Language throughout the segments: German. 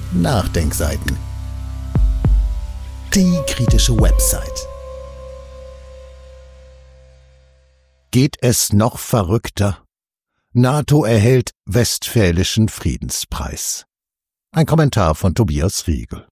Nachdenkseiten. Die kritische Website. Geht es noch verrückter? NATO erhält Westfälischen Friedenspreis. Ein Kommentar von Tobias Riegel.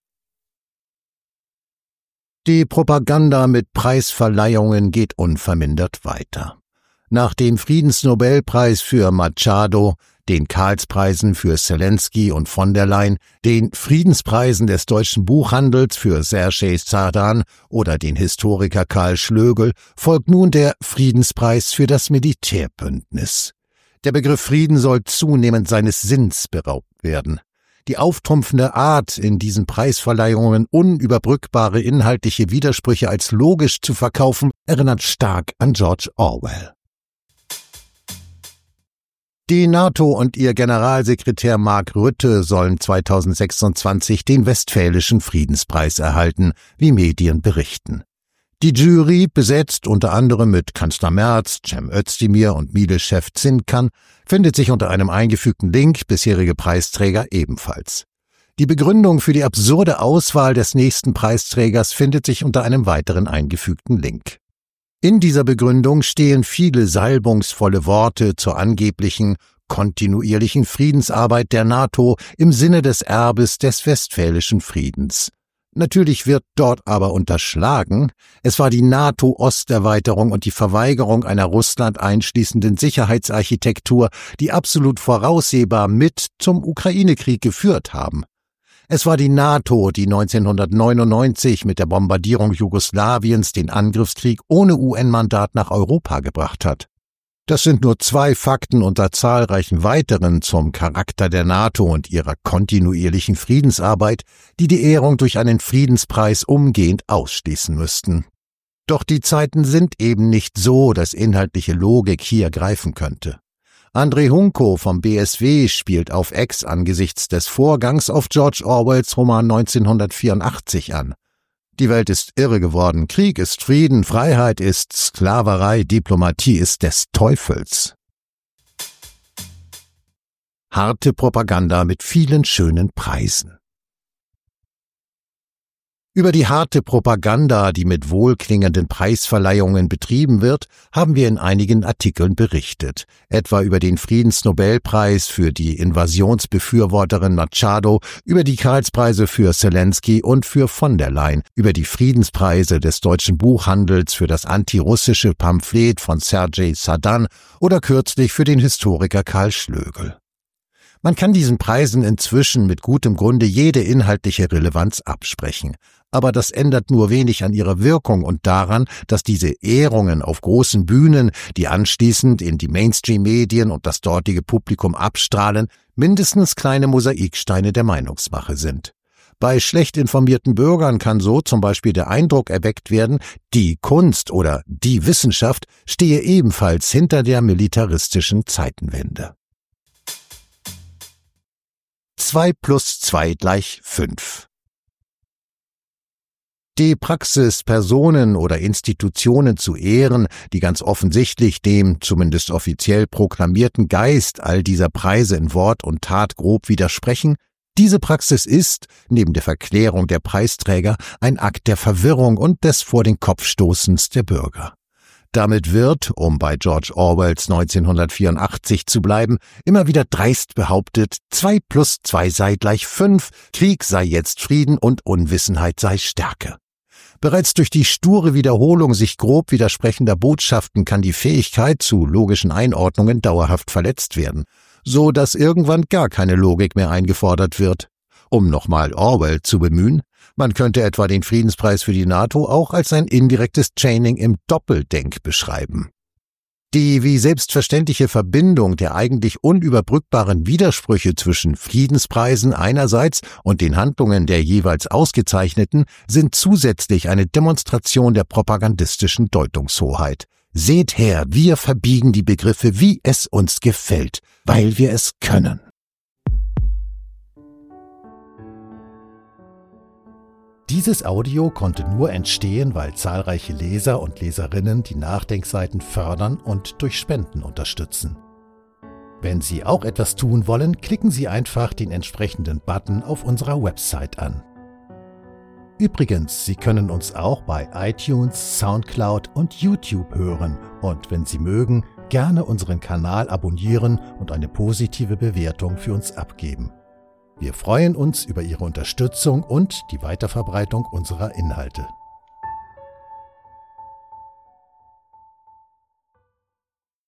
Die Propaganda mit Preisverleihungen geht unvermindert weiter. Nach dem Friedensnobelpreis für Machado, den Karlspreisen für Zelensky und von der Leyen, den Friedenspreisen des deutschen Buchhandels für Sergej Sadan oder den Historiker Karl Schlögl folgt nun der Friedenspreis für das Militärbündnis. Der Begriff Frieden soll zunehmend seines Sinns beraubt werden. Die auftrumpfende Art, in diesen Preisverleihungen unüberbrückbare inhaltliche Widersprüche als logisch zu verkaufen, erinnert stark an George Orwell. Die NATO und ihr Generalsekretär Mark Rutte sollen 2026 den Westfälischen Friedenspreis erhalten, wie Medien berichten. Die Jury, besetzt unter anderem mit Kanzler Merz, Cem Özdemir und Miele-Chef Zinkan, findet sich unter einem eingefügten Link, bisherige Preisträger ebenfalls. Die Begründung für die absurde Auswahl des nächsten Preisträgers findet sich unter einem weiteren eingefügten Link. In dieser Begründung stehen viele salbungsvolle Worte zur angeblichen kontinuierlichen Friedensarbeit der NATO im Sinne des Erbes des Westfälischen Friedens. Natürlich wird dort aber unterschlagen, es war die NATO-Osterweiterung und die Verweigerung einer Russland einschließenden Sicherheitsarchitektur, die absolut voraussehbar mit zum Ukraine-Krieg geführt haben. Es war die NATO, die 1999 mit der Bombardierung Jugoslawiens den Angriffskrieg ohne UN-Mandat nach Europa gebracht hat. Das sind nur 2 Fakten unter zahlreichen weiteren zum Charakter der NATO und ihrer kontinuierlichen Friedensarbeit, die die Ehrung durch einen Friedenspreis umgehend ausschließen müssten. Doch die Zeiten sind eben nicht so, dass inhaltliche Logik hier greifen könnte. André Hunko vom BSW spielt auf X angesichts des Vorgangs auf George Orwells Roman 1984 an. Die Welt ist irre geworden, Krieg ist Frieden, Freiheit ist Sklaverei, Diplomatie ist des Teufels. Harte Propaganda mit vielen schönen Preisen. Über die harte Propaganda, die mit wohlklingenden Preisverleihungen betrieben wird, haben wir in einigen Artikeln berichtet, etwa über den Friedensnobelpreis für die Invasionsbefürworterin Machado, über die Karlspreise für Zelensky und für von der Leyen, über die Friedenspreise des deutschen Buchhandels für das antirussische Pamphlet von Sergej Sadan oder kürzlich für den Historiker Karl Schlögl. Man kann diesen Preisen inzwischen mit gutem Grunde jede inhaltliche Relevanz absprechen. Aber das ändert nur wenig an ihrer Wirkung und daran, dass diese Ehrungen auf großen Bühnen, die anschließend in die Mainstream-Medien und das dortige Publikum abstrahlen, mindestens kleine Mosaiksteine der Meinungsmache sind. Bei schlecht informierten Bürgern kann so zum Beispiel der Eindruck erweckt werden, die Kunst oder die Wissenschaft stehe ebenfalls hinter der militaristischen Zeitenwende. 2 + 2 = 5. Die Praxis, Personen oder Institutionen zu ehren, die ganz offensichtlich dem, zumindest offiziell proklamierten Geist all dieser Preise in Wort und Tat grob widersprechen, diese Praxis ist, neben der Verklärung der Preisträger, ein Akt der Verwirrung und des Vor-den-Kopf-Stoßens der Bürger. Damit wird, um bei George Orwells 1984 zu bleiben, immer wieder dreist behauptet, 2 + 2 = 5, Krieg sei jetzt Frieden und Unwissenheit sei Stärke. Bereits durch die sture Wiederholung sich grob widersprechender Botschaften kann die Fähigkeit zu logischen Einordnungen dauerhaft verletzt werden, so dass irgendwann gar keine Logik mehr eingefordert wird. Um nochmal Orwell zu bemühen, man könnte etwa den Friedenspreis für die NATO auch als ein indirektes Chaining im Doppeldenk beschreiben. Die wie selbstverständliche Verbindung der eigentlich unüberbrückbaren Widersprüche zwischen Friedenspreisen einerseits und den Handlungen der jeweils Ausgezeichneten sind zusätzlich eine Demonstration der propagandistischen Deutungshoheit. Seht her, wir verbiegen die Begriffe, wie es uns gefällt, weil wir es können. Dieses Audio konnte nur entstehen, weil zahlreiche Leser und Leserinnen die Nachdenkseiten fördern und durch Spenden unterstützen. Wenn Sie auch etwas tun wollen, klicken Sie einfach den entsprechenden Button auf unserer Website an. Übrigens, Sie können uns auch bei iTunes, SoundCloud und YouTube hören und wenn Sie mögen, gerne unseren Kanal abonnieren und eine positive Bewertung für uns abgeben. Wir freuen uns über Ihre Unterstützung und die Weiterverbreitung unserer Inhalte.